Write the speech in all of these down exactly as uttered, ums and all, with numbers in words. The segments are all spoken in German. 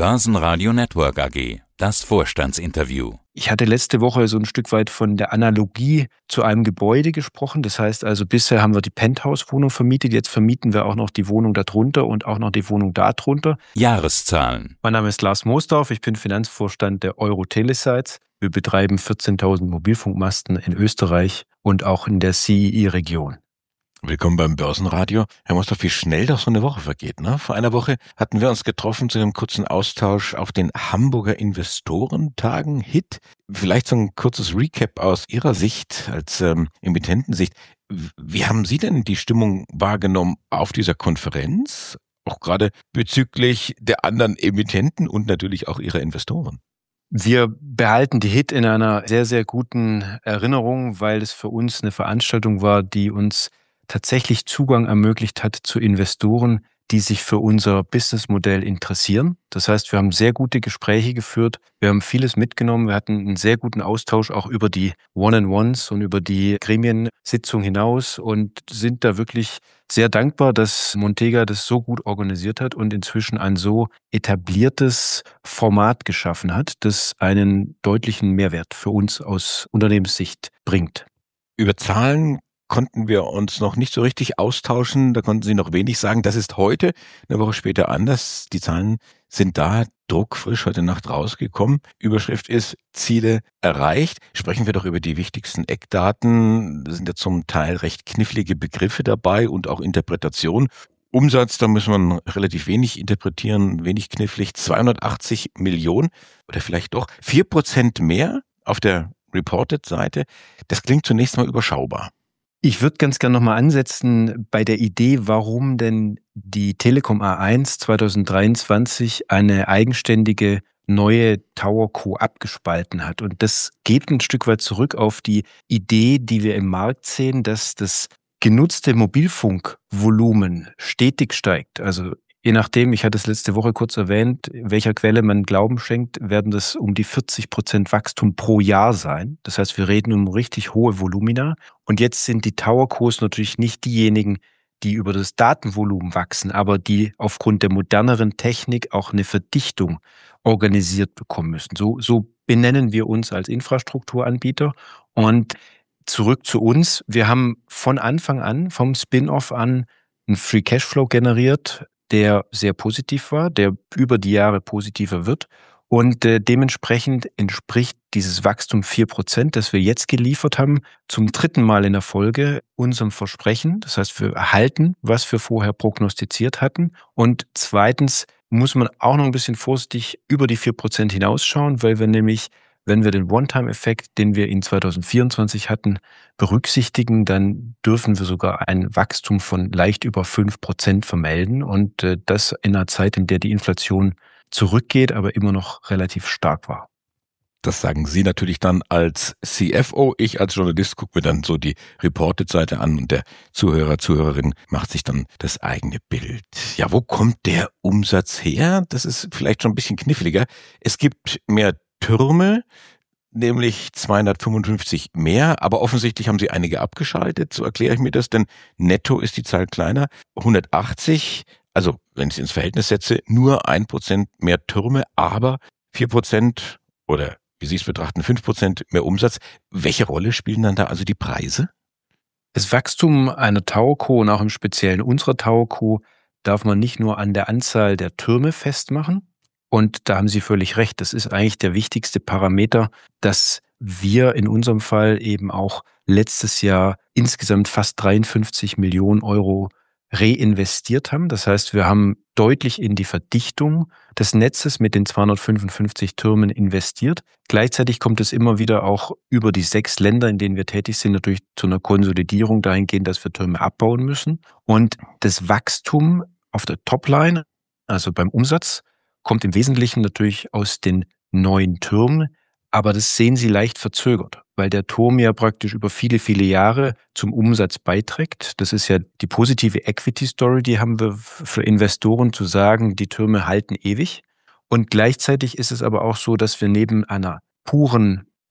Börsenradio Network A G, das Vorstandsinterview. Ich hatte letzte Woche so ein Stück weit von der Analogie zu einem Gebäude gesprochen. Das heißt also, bisher haben wir die Penthouse-Wohnung vermietet, jetzt vermieten wir auch noch die Wohnung darunter und auch noch die Wohnung darunter. Jahreszahlen. Mein Name ist Lars Moosdorf, ich bin Finanzvorstand der Euro-Telesites. Wir betreiben vierzehntausend Mobilfunkmasten in Österreich und auch in der C E I-Region. Willkommen beim Börsenradio. Herr Moosdorf, wie schnell doch so eine Woche vergeht, ne? Vor einer Woche hatten wir uns getroffen zu einem kurzen Austausch auf den Hamburger Investorentagen H I T. Vielleicht so ein kurzes Recap aus Ihrer Sicht als ähm, Emittentensicht. Wie haben Sie denn die Stimmung wahrgenommen auf dieser Konferenz? Auch gerade bezüglich der anderen Emittenten und natürlich auch Ihrer Investoren. Wir behalten die H I T in einer sehr, sehr guten Erinnerung, weil es für uns eine Veranstaltung war, die uns tatsächlich Zugang ermöglicht hat zu Investoren, die sich für unser Businessmodell interessieren. Das heißt, wir haben sehr gute Gespräche geführt, wir haben vieles mitgenommen, wir hatten einen sehr guten Austausch auch über die One-on-Ones und über die Gremiensitzung hinaus und sind da wirklich sehr dankbar, dass Montega das so gut organisiert hat und inzwischen ein so etabliertes Format geschaffen hat, das einen deutlichen Mehrwert für uns aus Unternehmenssicht bringt. Über Zahlen konnten wir uns noch nicht so richtig austauschen, da konnten Sie noch wenig sagen. Das ist heute, eine Woche später anders. Die Zahlen sind da, druckfrisch heute Nacht rausgekommen. Überschrift ist Ziele erreicht. Sprechen wir doch über die wichtigsten Eckdaten. Da sind ja zum Teil recht knifflige Begriffe dabei und auch Interpretation. Umsatz, da muss man relativ wenig interpretieren, wenig knifflig. zweihundertachtzig Millionen oder vielleicht doch vier Prozent mehr auf der Reported-Seite. Das klingt zunächst mal überschaubar. Ich würde ganz gerne nochmal ansetzen bei der Idee, warum denn die Telekom A eins zwanzig dreiundzwanzig eine eigenständige neue TowerCo abgespalten hat. Und das geht ein Stück weit zurück auf die Idee, die wir im Markt sehen, dass das genutzte Mobilfunkvolumen stetig steigt. Also je nachdem, ich hatte es letzte Woche kurz erwähnt, welcher Quelle man Glauben schenkt, werden das um die vierzig Prozent Wachstum pro Jahr sein. Das heißt, wir reden um richtig hohe Volumina. Und jetzt sind die TowerCos natürlich nicht diejenigen, die über das Datenvolumen wachsen, aber die aufgrund der moderneren Technik auch eine Verdichtung organisiert bekommen müssen. So, so benennen wir uns als Infrastrukturanbieter. Und zurück zu uns. Wir haben von Anfang an, vom Spin-off an, einen Free Cashflow generiert, der sehr positiv war, der über die Jahre positiver wird. Und äh, dementsprechend entspricht dieses Wachstum vier Prozent, das wir jetzt geliefert haben, zum dritten Mal in der Folge unserem Versprechen. Das heißt, wir erhalten, was wir vorher prognostiziert hatten. Und zweitens muss man auch noch ein bisschen vorsichtig über die vier Prozent hinausschauen, weil wir nämlich, wenn wir den One-Time-Effekt, den wir in zwanzig vierundzwanzig hatten, berücksichtigen, dann dürfen wir sogar ein Wachstum von leicht über fünf Prozent vermelden. Und äh, das in einer Zeit, in der die Inflation zurückgeht, aber immer noch relativ stark war. Das sagen Sie natürlich dann als C F O. Ich als Journalist gucke mir dann so die Reported-Seite an und der Zuhörer, Zuhörerin macht sich dann das eigene Bild. Ja, wo kommt der Umsatz her? Das ist vielleicht schon ein bisschen kniffliger. Es gibt mehr Türme, nämlich zweihundertfünfundfünfzig mehr, aber offensichtlich haben Sie einige abgeschaltet, so erkläre ich mir das, denn netto ist die Zahl kleiner, hundertachtzig, also wenn ich es ins Verhältnis setze, nur ein Prozent mehr Türme, aber vier Prozent oder wie Sie es betrachten, fünf Prozent mehr Umsatz. Welche Rolle spielen dann da also die Preise? Das Wachstum einer TowerCo und auch im Speziellen unserer TowerCo darf man nicht nur an der Anzahl der Türme festmachen. Und da haben Sie völlig recht, das ist eigentlich der wichtigste Parameter, dass wir in unserem Fall eben auch letztes Jahr insgesamt fast dreiundfünfzig Millionen Euro reinvestiert haben. Das heißt, wir haben deutlich in die Verdichtung des Netzes mit den zweihundertfünfundfünfzig Türmen investiert. Gleichzeitig kommt es immer wieder auch über die sechs Länder, in denen wir tätig sind, natürlich zu einer Konsolidierung dahingehend, dass wir Türme abbauen müssen. Und das Wachstum auf der Topline, also beim Umsatz, kommt im Wesentlichen natürlich aus den neuen Türmen, aber das sehen Sie leicht verzögert, weil der Turm ja praktisch über viele, viele Jahre zum Umsatz beiträgt. Das ist ja die positive Equity-Story, die haben wir für Investoren zu sagen, die Türme halten ewig. Und gleichzeitig ist es aber auch so, dass wir neben einer puren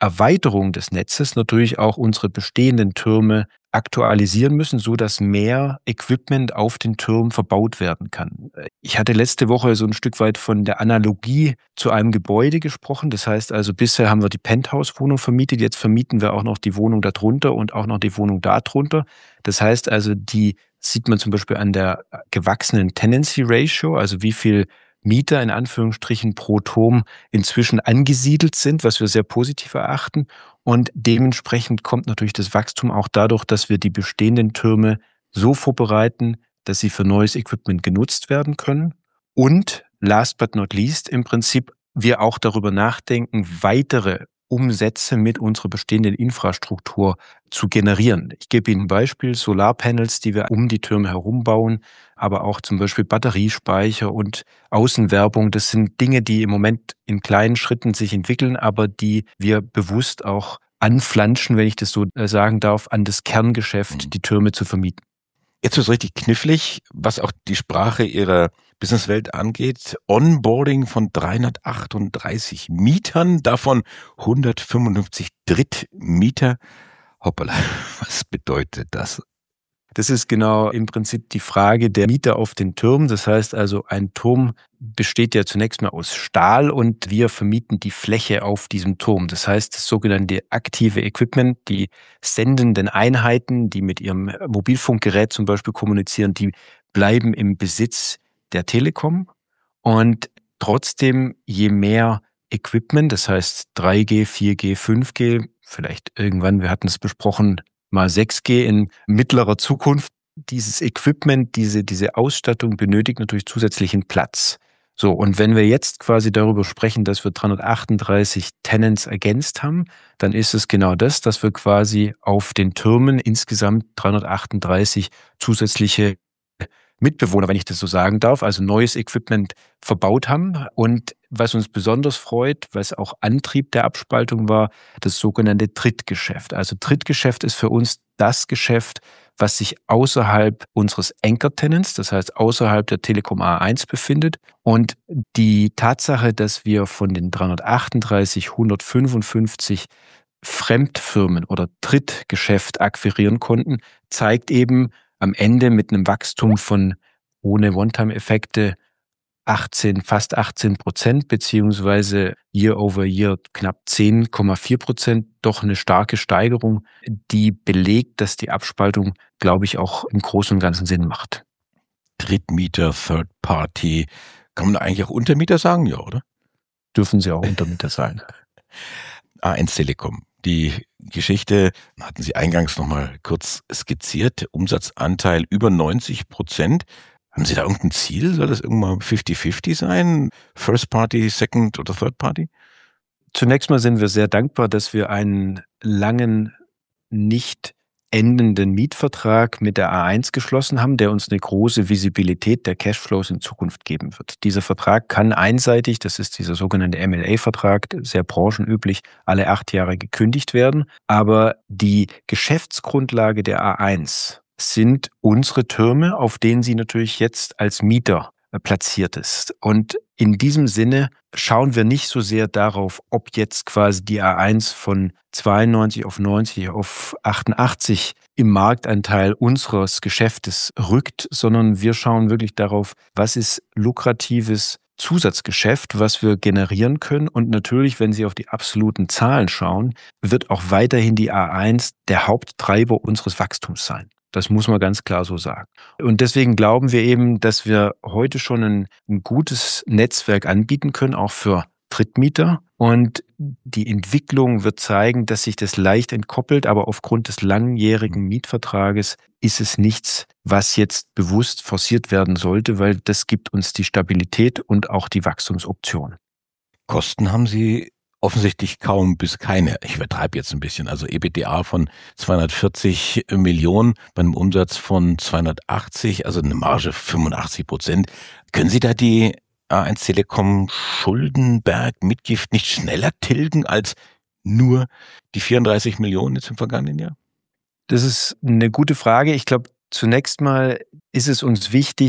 Erweiterung des Netzes natürlich auch unsere bestehenden Türme aktualisieren müssen, so dass mehr Equipment auf den Türmen verbaut werden kann. Ich hatte letzte Woche so ein Stück weit von der Analogie zu einem Gebäude gesprochen. Das heißt also, bisher haben wir die Penthouse-Wohnung vermietet, jetzt vermieten wir auch noch die Wohnung darunter und auch noch die Wohnung darunter. Das heißt also, die sieht man zum Beispiel an der gewachsenen Tenancy Ratio, also wie viel Mieter in Anführungsstrichen pro Turm inzwischen angesiedelt sind, was wir sehr positiv erachten. Und dementsprechend kommt natürlich das Wachstum auch dadurch, dass wir die bestehenden Türme so vorbereiten, dass sie für neues Equipment genutzt werden können. Und last but not least, im Prinzip wir auch darüber nachdenken, weitere Umsätze mit unserer bestehenden Infrastruktur zu generieren. Ich gebe Ihnen ein Beispiel, Solarpanels, die wir um die Türme herum bauen, aber auch zum Beispiel Batteriespeicher und Außenwerbung. Das sind Dinge, die im Moment in kleinen Schritten sich entwickeln, aber die wir bewusst auch anflanschen, wenn ich das so sagen darf, an das Kerngeschäft, die Türme zu vermieten. Jetzt wird es richtig knifflig, was auch die Sprache Ihrer Businesswelt angeht. Onboarding von dreihundertachtunddreißig Mietern, davon hundertfünfundfünfzig Drittmieter. Hoppala, was bedeutet das? Das ist genau im Prinzip die Frage der Mieter auf den Turm. Das heißt also, ein Turm besteht ja zunächst mal aus Stahl und wir vermieten die Fläche auf diesem Turm. Das heißt, das sogenannte aktive Equipment, die sendenden Einheiten, die mit ihrem Mobilfunkgerät zum Beispiel kommunizieren, die bleiben im Besitz der Telekom. Und trotzdem, je mehr Equipment, das heißt drei G, vier G, fünf G, vielleicht irgendwann, wir hatten es besprochen, mal sechs G in mittlerer Zukunft. Dieses Equipment, diese, diese Ausstattung benötigt natürlich zusätzlichen Platz. So, und wenn wir jetzt quasi darüber sprechen, dass wir dreihundertachtunddreißig Tenants ergänzt haben, dann ist es genau das, dass wir quasi auf den Türmen insgesamt dreihundertachtunddreißig zusätzliche Mitbewohner, wenn ich das so sagen darf, also neues Equipment verbaut haben. Und was uns besonders freut, was auch Antrieb der Abspaltung war, das sogenannte Drittgeschäft. Also Drittgeschäft ist für uns das Geschäft, was sich außerhalb unseres Anchor-Tenants, das heißt außerhalb der Telekom A eins befindet. Und die Tatsache, dass wir von den dreihundertachtunddreißig hundertfünfundfünfzig Fremdfirmen oder Drittgeschäft akquirieren konnten, zeigt eben am Ende mit einem Wachstum von ohne One-Time-Effekte achtzehn, fast achtzehn Prozent, beziehungsweise Year over Year knapp zehn Komma vier Prozent, doch eine starke Steigerung, die belegt, dass die Abspaltung, glaube ich, auch im Großen und Ganzen Sinn macht. Drittmieter, Third Party, kann man eigentlich auch Untermieter sagen, ja, oder? Dürfen Sie auch Untermieter sein. A eins Telekom. Die Geschichte hatten Sie eingangs noch mal kurz skizziert. Umsatzanteil über neunzig Prozent. Haben Sie da irgendein Ziel? Soll das irgendwann fifty fifty sein? First Party, Second oder Third Party? Zunächst mal sind wir sehr dankbar, dass wir einen langen, nicht endenden Mietvertrag mit der A eins geschlossen haben, der uns eine große Visibilität der Cashflows in Zukunft geben wird. Dieser Vertrag kann einseitig, das ist dieser sogenannte M L A-Vertrag, sehr branchenüblich, alle acht Jahre gekündigt werden. Aber die Geschäftsgrundlage der A eins sind unsere Türme, auf denen sie natürlich jetzt als Mieter platziert ist. Und in diesem Sinne schauen wir nicht so sehr darauf, ob jetzt quasi die A eins von zweiundneunzig auf neunzig auf achtundachtzig im Marktanteil unseres Geschäftes rückt, sondern wir schauen wirklich darauf, was ist lukratives Zusatzgeschäft, was wir generieren können. Und natürlich, wenn Sie auf die absoluten Zahlen schauen, wird auch weiterhin die A eins der Haupttreiber unseres Wachstums sein. Das muss man ganz klar so sagen. Und deswegen glauben wir eben, dass wir heute schon ein, ein gutes Netzwerk anbieten können, auch für Drittmieter. Und die Entwicklung wird zeigen, dass sich das leicht entkoppelt, aber aufgrund des langjährigen Mietvertrages ist es nichts, was jetzt bewusst forciert werden sollte, weil das gibt uns die Stabilität und auch die Wachstumsoption. Kosten haben Sie offensichtlich kaum bis keine. Ich übertreibe jetzt ein bisschen. Also E B T A von zweihundertvierzig Millionen bei einem Umsatz von zweihundertachtzig, also eine Marge fünfundachtzig Prozent. Können Sie da die A eins Telekom Schuldenberg Mitgift nicht schneller tilgen als nur die vierunddreißig Millionen jetzt im vergangenen Jahr? Das ist eine gute Frage. Ich glaube, zunächst mal ist es uns wichtig,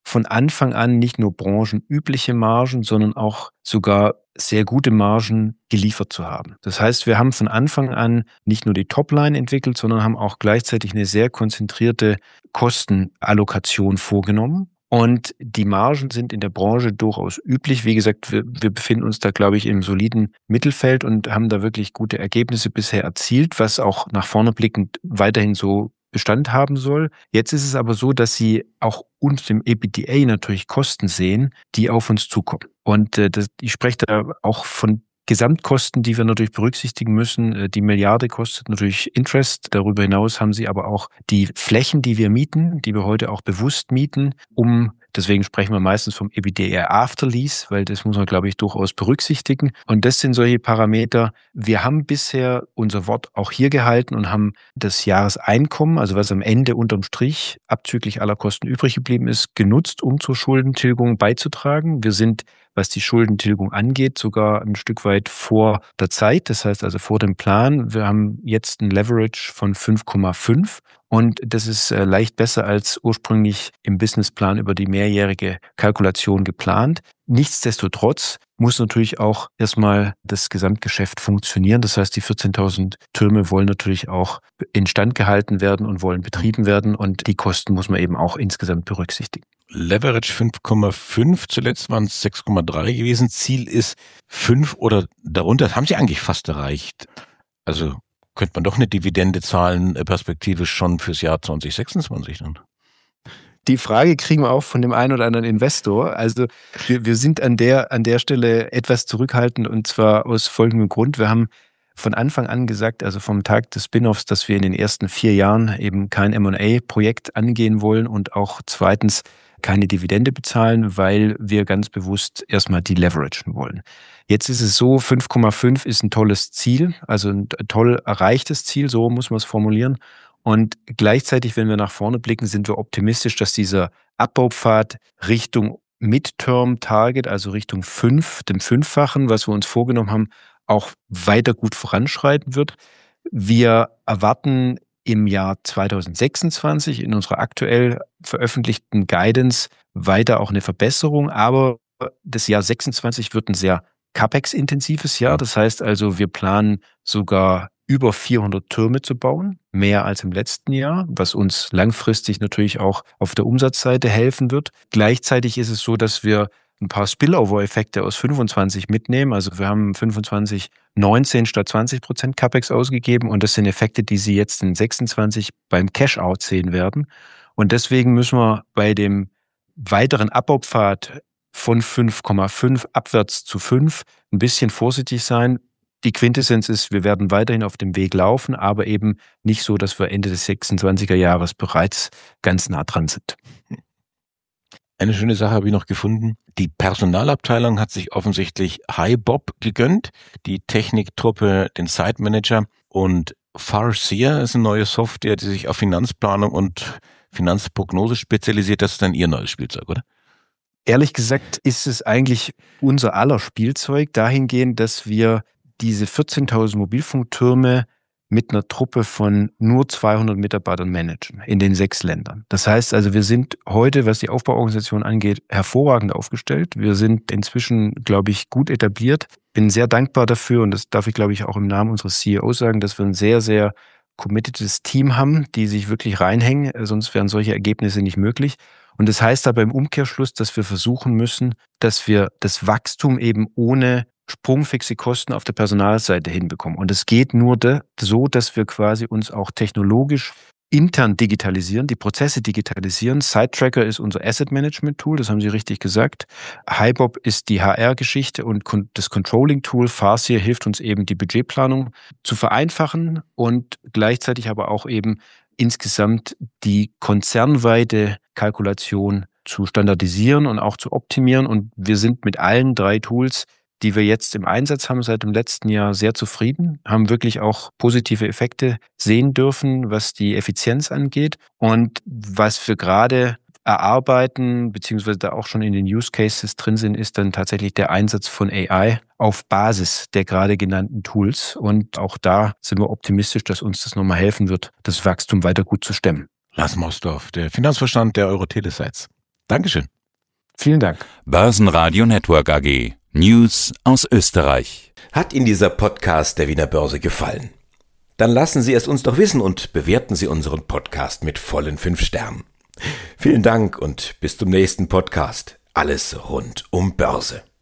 von Anfang an nicht nur branchenübliche Margen, sondern auch sogar sehr gute Margen geliefert zu haben. Das heißt, wir haben von Anfang an nicht nur die Topline entwickelt, sondern haben auch gleichzeitig eine sehr konzentrierte Kostenallokation vorgenommen. Und die Margen sind in der Branche durchaus üblich. Wie gesagt, wir, wir befinden uns da, glaube ich, im soliden Mittelfeld und haben da wirklich gute Ergebnisse bisher erzielt, was auch nach vorne blickend weiterhin so Bestand haben soll. Jetzt ist es aber so, dass Sie auch unter dem E B I T D A natürlich Kosten sehen, die auf uns zukommen. Und äh, das, ich spreche da auch von Gesamtkosten, die wir natürlich berücksichtigen müssen. Die Milliarde kostet natürlich Interest. Darüber hinaus haben Sie aber auch die Flächen, die wir mieten, die wir heute auch bewusst mieten, um Deswegen sprechen wir meistens vom E B I T D A After Lease, weil das muss man, glaube ich, durchaus berücksichtigen. Und das sind solche Parameter. Wir haben bisher unser Wort auch hier gehalten und haben das Jahreseinkommen, also was am Ende unterm Strich abzüglich aller Kosten übrig geblieben ist, genutzt, um zur Schuldentilgung beizutragen. Wir sind, was die Schuldentilgung angeht, sogar ein Stück weit vor der Zeit. Das heißt also vor dem Plan. Wir haben jetzt ein Leverage von fünf Komma fünf. Und das ist äh, leicht besser als ursprünglich im Businessplan über die mehrjährige Kalkulation geplant. Nichtsdestotrotz muss natürlich auch erstmal das Gesamtgeschäft funktionieren. Das heißt, die vierzehntausend Türme wollen natürlich auch instand gehalten werden und wollen betrieben werden. Und die Kosten muss man eben auch insgesamt berücksichtigen. Leverage fünf Komma fünf, zuletzt waren es sechs Komma drei gewesen. Ziel ist fünf oder darunter. Das haben Sie eigentlich fast erreicht. Also könnte man doch eine Dividende zahlen, perspektivisch schon fürs Jahr zwanzig sechsundzwanzig dann? Die Frage kriegen wir auch von dem einen oder anderen Investor. Also wir, wir sind an der, an der Stelle etwas zurückhaltend und zwar aus folgendem Grund. Wir haben von Anfang an gesagt, also vom Tag des Spin-offs, dass wir in den ersten vier Jahren eben kein M und A-Projekt angehen wollen und auch zweitens keine Dividende bezahlen, weil wir ganz bewusst erstmal deleveragen wollen. Jetzt ist es so, fünf Komma fünf ist ein tolles Ziel, also ein toll erreichtes Ziel, so muss man es formulieren. Und gleichzeitig, wenn wir nach vorne blicken, sind wir optimistisch, dass dieser Abbaupfad Richtung Midterm-Target, also Richtung fünf, dem Fünffachen, was wir uns vorgenommen haben, auch weiter gut voranschreiten wird. Wir erwarten im Jahr zwanzig sechsundzwanzig in unserer aktuell veröffentlichten Guidance weiter auch eine Verbesserung, aber das Jahr sechsundzwanzig wird ein sehr CapEx-intensives Jahr. Das heißt also, wir planen sogar über vierhundert Türme zu bauen, mehr als im letzten Jahr, was uns langfristig natürlich auch auf der Umsatzseite helfen wird. Gleichzeitig ist es so, dass wir ein paar Spillover-Effekte aus fünfundzwanzig mitnehmen. Also wir haben fünfundzwanzig neunzehn statt zwanzig Prozent CapEx ausgegeben und das sind Effekte, die Sie jetzt in sechsundzwanzig beim Cash-Out sehen werden. Und deswegen müssen wir bei dem weiteren Abbaupfad von fünf Komma fünf abwärts zu fünf ein bisschen vorsichtig sein. Die Quintessenz ist, wir werden weiterhin auf dem Weg laufen, aber eben nicht so, dass wir Ende des sechsundzwanziger Jahres bereits ganz nah dran sind. Eine schöne Sache habe ich noch gefunden. Die Personalabteilung hat sich offensichtlich HiBob gegönnt, die Techniktruppe den Site Manager und Farseer ist eine neue Software, die sich auf Finanzplanung und Finanzprognose spezialisiert. Das ist dann Ihr neues Spielzeug, oder? Ehrlich gesagt ist es eigentlich unser aller Spielzeug dahingehend, dass wir diese vierzehntausend Mobilfunktürme mit einer Truppe von nur zweihundert Mitarbeitern managen in den sechs Ländern. Das heißt also, wir sind heute, was die Aufbauorganisation angeht, hervorragend aufgestellt. Wir sind inzwischen, glaube ich, gut etabliert. Bin sehr dankbar dafür und das darf ich, glaube ich, auch im Namen unseres C E Os sagen, dass wir ein sehr, sehr committedes Team haben, die sich wirklich reinhängen, sonst wären solche Ergebnisse nicht möglich. Und das heißt aber im Umkehrschluss, dass wir versuchen müssen, dass wir das Wachstum eben ohne sprungfixe Kosten auf der Personalseite hinbekommen. Und es geht nur de, so, dass wir quasi uns auch technologisch intern digitalisieren, die Prozesse digitalisieren. SiteTracker ist unser Asset-Management-Tool, das haben Sie richtig gesagt. HiBob ist die H R-Geschichte und das Controlling-Tool. Farseer hilft uns eben, die Budgetplanung zu vereinfachen und gleichzeitig aber auch eben insgesamt die konzernweite Kalkulation zu standardisieren und auch zu optimieren. Und wir sind mit allen drei Tools, die wir jetzt im Einsatz haben, seit dem letzten Jahr sehr zufrieden, haben wirklich auch positive Effekte sehen dürfen, was die Effizienz angeht. Und was wir gerade erarbeiten, beziehungsweise da auch schon in den Use Cases drin sind, ist dann tatsächlich der Einsatz von A I auf Basis der gerade genannten Tools. Und auch da sind wir optimistisch, dass uns das nochmal helfen wird, das Wachstum weiter gut zu stemmen. Lars Mosdorf, der Finanzvorstand der Euro-Telesites. Dankeschön. Vielen Dank. Börsenradio Network A G. News aus Österreich. Hat Ihnen dieser Podcast der Wiener Börse gefallen? Dann lassen Sie es uns doch wissen und bewerten Sie unseren Podcast mit vollen fünf Sternen. Vielen Dank und bis zum nächsten Podcast. Alles rund um Börse.